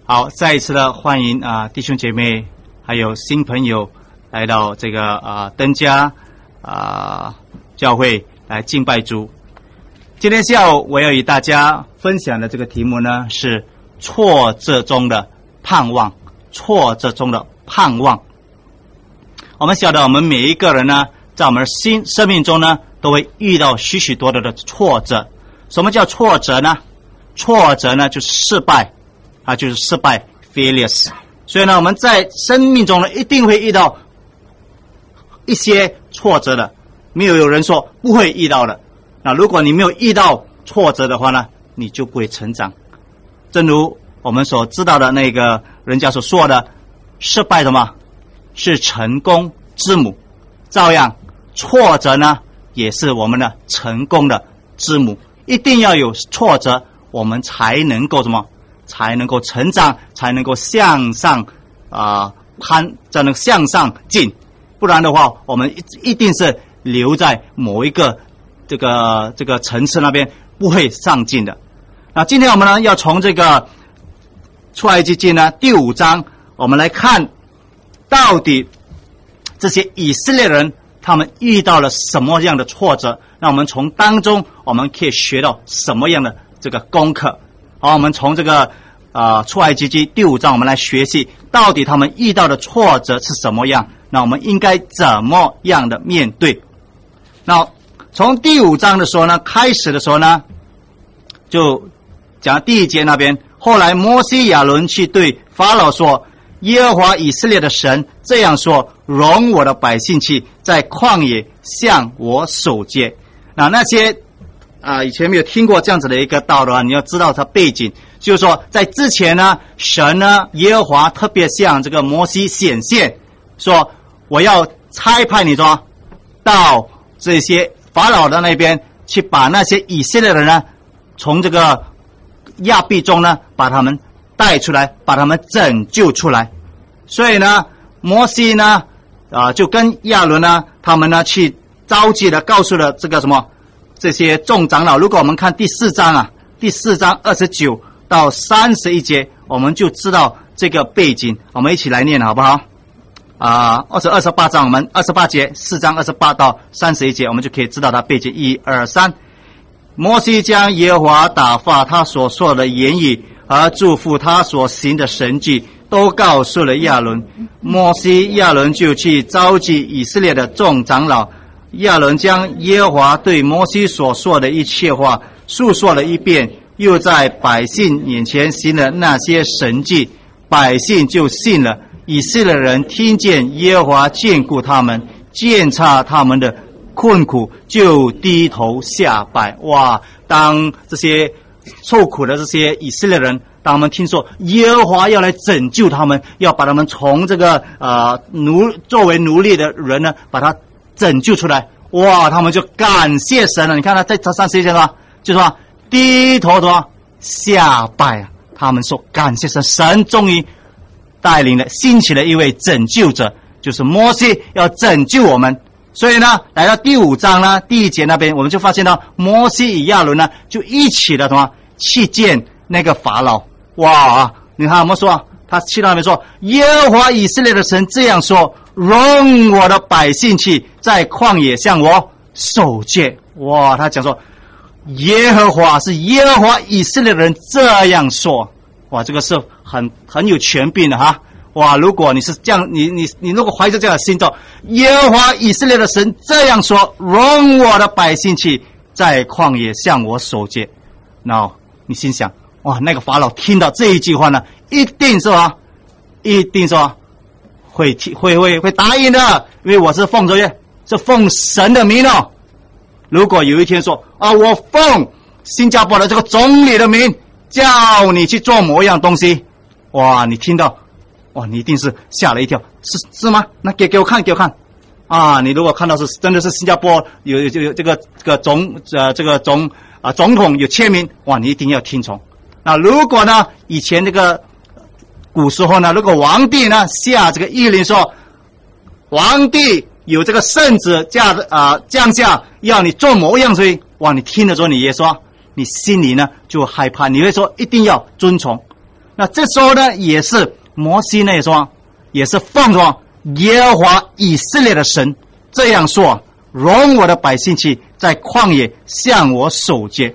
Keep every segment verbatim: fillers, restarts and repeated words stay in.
好，再一次的欢迎啊、呃、弟兄姐妹还有新朋友来到这个啊、呃、登家啊、呃、教会来敬拜主。今天下午我要与大家分享的这个题目呢是挫折中的盼望，挫折中的盼望。我们晓得我们每一个人呢，在我们新生命中呢都会遇到许许多多的挫折。什么叫挫折呢？挫折呢就是失败啊，就是失败 failures。 所以呢我们在生命中呢一定会遇到一些挫折的，没有有人说不会遇到的。那如果你没有遇到挫折的话呢，你就不会成长。正如我们所知道的那个人家所说的，失败什么是成功之母，照样挫折呢也是我们的成功的之母。一定要有挫折，我们才能够什么？才能够成长，才能够向上啊攀，才能向上进。不然的话，我们一一定是留在某一个这个这个层次那边，不会上进的。那今天我们呢要从这个出埃及记呢第五章，我们来看到底这些以色列人他们遇到了什么样的挫折，那我们从当中我们可以学到什么样的这个功课。好，我们从这个呃出埃及记第五章我们来学习到底他们遇到的挫折是什么样，那我们应该怎么样的面对。那从第五章的时候呢，开始的时候呢就讲第一节那边，后来摩西亚伦去对法老说，耶和华以色列的神这样说，容我的百姓去在旷野向我守节。那那些啊、呃，以前没有听过这样子的一个道的话，你要知道它背景，就是说在之前呢，神呢耶和华特别向这个摩西显现，说我要差派你说到这些法老的那边去，把那些以色列人呢从这个亚庇中呢把他们带出来，把他们拯救出来。所以呢摩西呢啊、呃、就跟亚伦呢他们呢去召集了，告诉了这个什么这些众长老。如果我们看第四章啊，第四章二十九到三十一节，我们就知道这个背景。我们一起来念好不好？啊，二十二十八章，我们二十八节，四章二十八到三十一节，我们就可以知道它背景。一二三，摩西将耶和华打发他所说的言语和祝福他所行的神迹都告诉了亚伦。摩西亚伦就去召集以色列的众长老。亚伦将耶和华对摩西所说的一切话述说了一遍，又在百姓眼前行了那些神迹，百姓就信了。以色列人听见耶和华眷顾他们，鉴察他们的困苦，就低头下拜。哇！当这些受苦的这些以色列人，当他们听说耶和华要来拯救他们，要把他们从这个呃奴作为奴隶的人呢，把他拯救出来，哇！他们就感谢神了。你看他在上十一节说，就说低头的下拜啊。他们说感谢神，神终于带领了兴起了一位拯救者，就是摩西要拯救我们。所以呢来到第五章呢第一节那边，我们就发现到摩西与亚伦呢就一起的什么去见那个法老。哇！你看我们说他去到那边说，耶和华以色列的神这样说，容我的百姓去在旷野向我守节。哇！他讲说耶和华是耶和华以色列的人这样说。哇！这个是很很有权柄的哈。哇！如果你是这样，你你你如果怀着这样的心照，耶和华以色列的神这样说，容我的百姓去在旷野向我守节。那你心想，哇！那个法老听到这一句话呢，一定是吧？一定是吧？会会会会答应的，因为我是奉着是奉神的名哦。如果有一天说啊，我奉新加坡的这个总理的名叫你去做某样东西，哇！你听到，哇！你一定是吓了一跳，是是吗？那给给我看，给我看啊！你如果看到是真的是新加坡有有有这个这个总呃这个总啊总统有签名，哇！你一定要听从。那如果呢，以前这个古时候呢，如果皇帝呢下这个谕令说，皇帝有这个圣旨降啊、呃、降下要你做某样东西，哇！你听了之后，你也说你心里呢就害怕，你会说一定要遵从。 那这时候呢，也是摩西呢也说，也是奉着耶和华以色列的神这样说：容我的百姓去在旷野向我守节。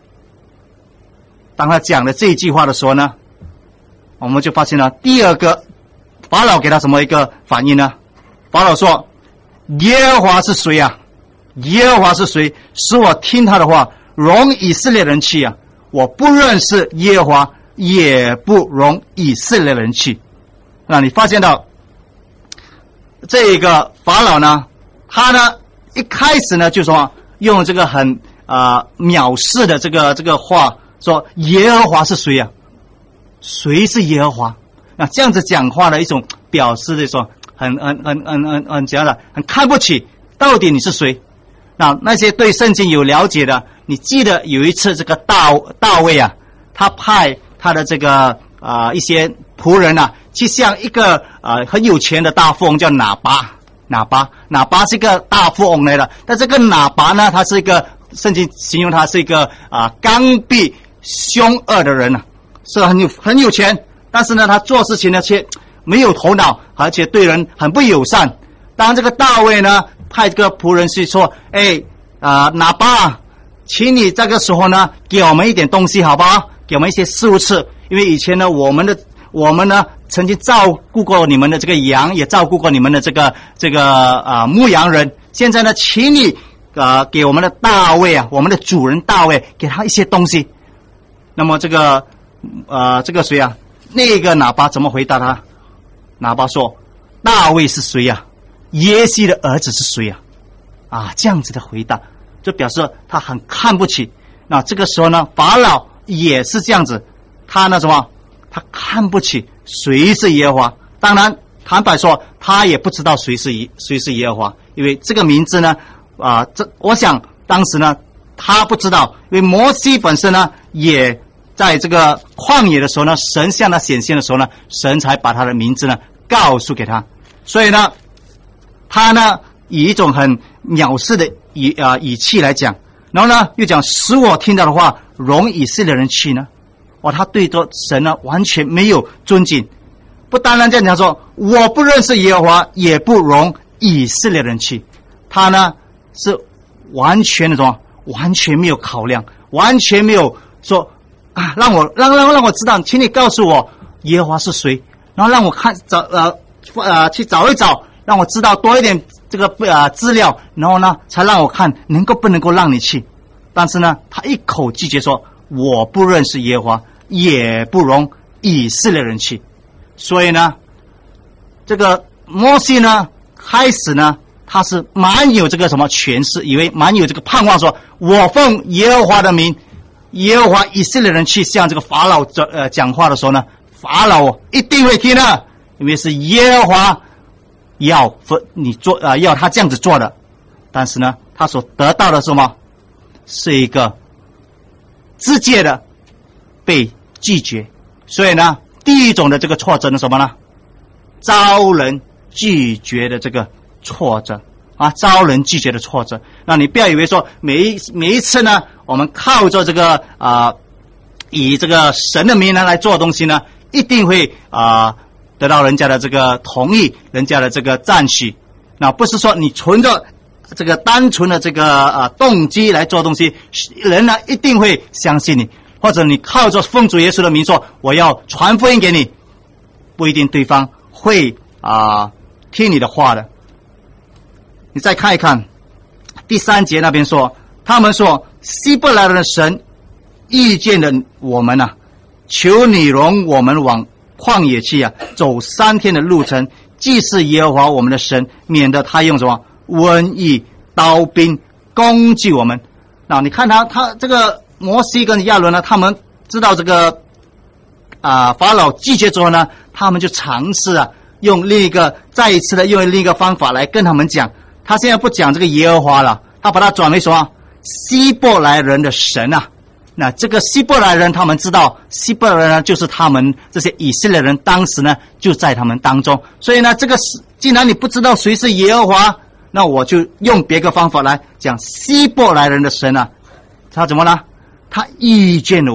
当他讲了这一句话的时候呢，我们就发现了第二个法老给他什么一个反应呢？法老说：耶和华是谁啊？耶和华是谁？使我听他的话，容以色列人去啊！我不认识耶和华，也不容以色列人去。那你发现到这个法老呢，他呢一开始呢就说用这个很啊、呃、藐视的这个这个话说：耶和华是谁啊？谁是耶和华？那这样子讲话的一种表示的说，很很很很很很怎样的，很看不起，到底你是谁？那那些对圣经有了解的，你记得有一次这个大大卫啊，他派他的这个啊、呃、一些仆人啊，去向一个呃很有钱的大富翁叫拿巴，拿巴拿巴是一个大富翁来的，但这个拿巴呢，他是一个圣经形容他是一个啊、呃、刚愎凶恶的人啊，是很有很有钱，但是呢，他做事情呢却没有头脑，而且对人很不友善。当这个大卫呢派这个仆人去说：哎啊、呃，拿巴，请你这个时候呢给我们一点东西好不好？给我们一些食物吃，因为以前呢我们的我们呢曾经照顾过你们的这个羊，也照顾过你们的这个这个啊、呃、牧羊人。现在呢，请你啊、呃、给我们的大卫啊，我们的主人大卫，给他一些东西。那么这个呃这个谁啊？那个拿巴怎么回答他？拿巴说：大卫是谁呀、啊？耶西的儿子是谁呀、啊？啊，这样子的回答，就表示他很看不起。那这个时候呢，法老也是这样子，他呢什么？他看不起谁是耶和华。当然，坦白说，他也不知道谁是谁是耶和华，因为这个名字呢，啊、呃，这我想当时呢，他不知道，因为摩西本身呢，也在这个旷野的时候呢，神向他显现的时候呢，神才把他的名字呢告诉给他。所以呢，他呢以一种很藐视的语啊、呃、语气来讲，然后呢又讲使我听到的话，容以色列人去呢。哇，他对着神呢完全没有尊敬。不单单这样讲说，我不认识耶和华，也不容以色列人去。他呢是完全的什么？完全没有考量，完全没有说啊，让我让让让我知道，请你告诉我耶和华是谁，然后让我看找呃呃去找一找，让我知道多一点这个呃资料，然后呢才让我看能够不能够让你去。但是呢，他一口拒绝说，我不认识耶和华，也不容以色列人去。所以呢，这个摩西呢，开始呢，他是蛮有这个什么权势，以为蛮有这个盼望说，说我奉耶和华的名，耶和华以色列人去向这个法老呃讲话的时候呢，法老一定会听的，因为是耶和华要你做啊、呃，要他这样子做的。但是呢，他所得到的是什么？是一个直接的被拒绝。所以呢，第一种的这个挫折是什么呢？遭人拒绝的这个挫折啊，遭人拒绝的挫折。那你不要以为说每一每一次呢，我们靠着这个啊、呃，以这个神的名来来做东西呢，一定会啊、呃、得到人家的这个同意，人家的这个赞许。那不是说你存着这个单纯的这个啊、呃、动机来做东西，人呢一定会相信你。或者你靠着奉主耶稣的名说我要传福音给你，不一定对方会啊、呃、听你的话的。你再看一看第三节那边说，他们说希伯来人的神遇见了我们啊，求你容我们往旷野去啊，走三天的路程，祭祀耶和华我们的神，免得他用什么瘟疫、刀兵攻击我们。那你看他他这个摩西跟亚伦呢，他们知道这个啊、呃、法老拒绝之后呢，他们就尝试啊用另一个再一次的用另一个方法来跟他们讲。他现在不讲这个耶和华了，他把它转为什么？希伯来人的神啊。那这个希伯来人他们知道，希伯来人呢就是他们这些以色列人当时呢就在他们当中。所以呢，这个既然你不知道谁是耶和华，那我就用别个方法来讲希伯来人的神啊。他怎么呢？他遇见了我，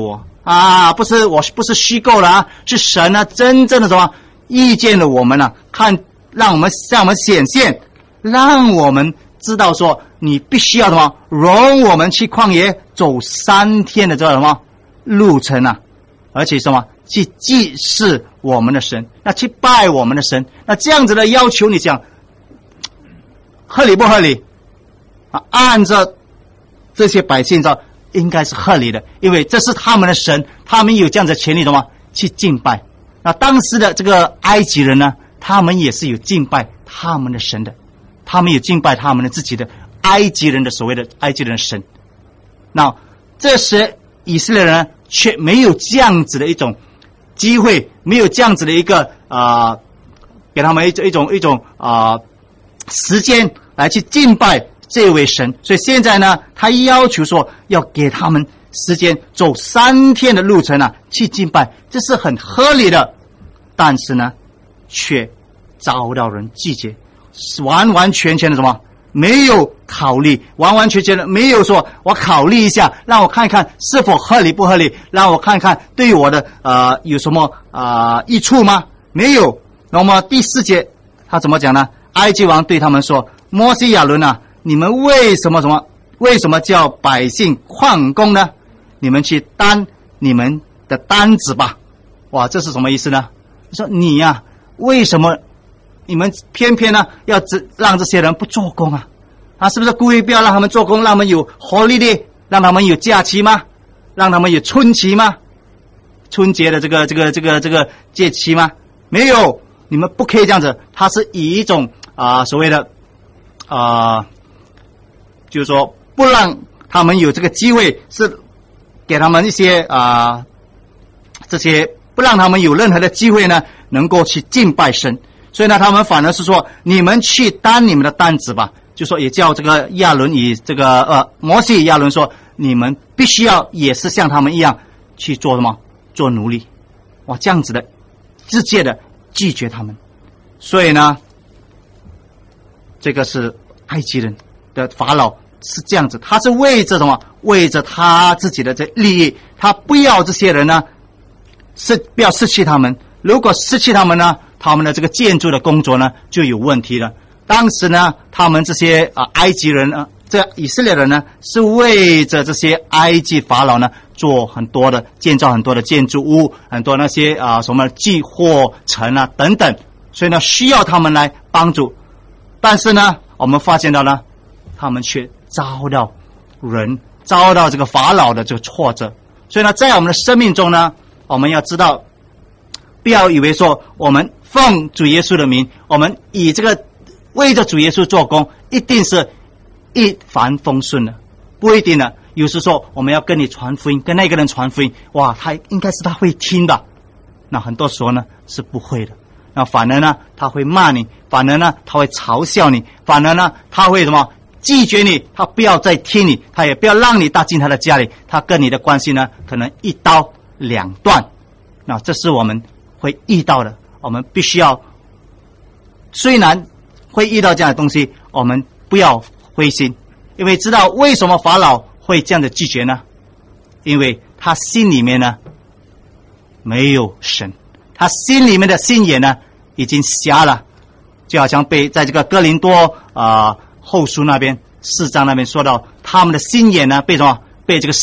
啊，不是我不是虚构了啊，是神呢、啊、真正的什么遇见了我们呢、啊？看，让我们向我们显现，让我们知道说，你必须要什么，容我们去旷野走三天的这个什么路程啊，而且什么去祭祀我们的神，那去拜我们的神，那这样子的要求，你想合理不合理啊？按照这些百姓说，应该是合理的，因为这是他们的神，他们有这样的权利的吗？去敬拜。那当时的这个埃及人呢，他们也是有敬拜他们的神的，他们有敬拜他们的自己的埃及人的所谓的埃及人的神。那这时以色列人呢，却没有这样子的一种机会，没有这样子的一个啊、呃，给他们一种一种一种啊、呃、时间来去敬拜这位神。所以现在呢，他要求说要给他们时间走三天的路程啊，去敬拜，这是很合理的。但是呢，却遭到人拒绝，完完全全的什么没有考虑，完完全全的没有说我考虑一下，让我看一看是否合理不合理，让我看一看对我的呃有什么啊、呃、益处吗？没有。那么第四节他怎么讲呢？埃及王对他们说：摩西亚伦啊，你们为什么什么为什么叫百姓旷工呢？你们去担你们的担子吧。哇，这是什么意思呢？说你呀、啊，为什么你们偏偏呢要让这些人不做工啊？啊，是不是故意不要让他们做工，让他们有活力的，让他们有假期吗？让他们有春期吗？春节的这个这个这个这个节期吗？没有，你们不可以这样子。他是以一种啊、呃、所谓的啊、呃，就是说不让他们有这个机会，是给他们一些啊、呃、这些。不让他们有任何的机会呢，能够去敬拜神，所以呢，他们反而是说，你们去担你们的担子吧，就说也叫这个亚伦以这个呃摩西亚伦说，你们必须要也是像他们一样去做什么，做奴隶。哇，这样子的直接的拒绝他们。所以呢，这个是埃及人的法老是这样子，他是为着什么？为着他自己的这利益，他不要这些人呢。是不要失去他们，如果失去他们呢，他们的这个建筑的工作呢就有问题了。当时呢，他们这些啊、呃、埃及人啊，这以色列人呢，是为着这些埃及法老呢做很多的建造很多的建筑物，很多那些啊、呃、什么寄货城啊等等，所以呢需要他们来帮助。但是呢，我们发现到呢，他们却遭到人遭到这个法老的这个挫折。所以呢，在我们的生命中呢，我们要知道，不要以为说我们奉主耶稣的名，我们以这个为着主耶稣做工，一定是一帆风顺的，不一定的。有时说我们要跟你传福音，跟那个人传福音，哇，他应该是他会听的。那很多时候呢是不会的，那反而呢他会骂你，反而呢他会嘲笑你，反而呢他会什么拒绝你，他不要再听你，他也不要让你踏进他的家里，他跟你的关系呢可能一刀两断。那这是我们会遇到的，我们必须要，虽然会遇到这样的东西，我们不要灰心，因为知道为什么法老会这样的拒绝呢？因为他心里面呢没有神，他心里面的心眼呢已经瞎了，就好像被在这个哥林多啊、呃、后书那边四章那边说到，他们的心眼呢被什么？被这个